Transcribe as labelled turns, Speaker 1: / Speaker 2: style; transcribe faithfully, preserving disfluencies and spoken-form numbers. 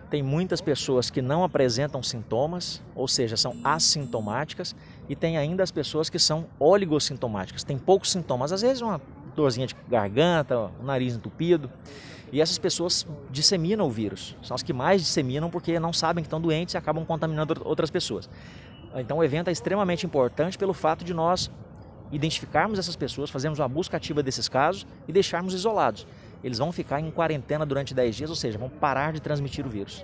Speaker 1: tem muitas pessoas que não apresentam sintomas, ou seja, são assintomáticas, e tem ainda as pessoas que são oligossintomáticas, tem poucos sintomas, às vezes uma dorzinha de garganta, um nariz entupido, e essas pessoas disseminam o vírus, são as que mais disseminam porque não sabem que estão doentes e acabam contaminando outras pessoas. Então o evento é extremamente importante pelo fato de nós identificarmos essas pessoas, fazermos uma busca ativa desses casos e deixarmos isolados. Eles vão ficar em quarentena durante dez dias, ou seja, vão parar de transmitir o vírus.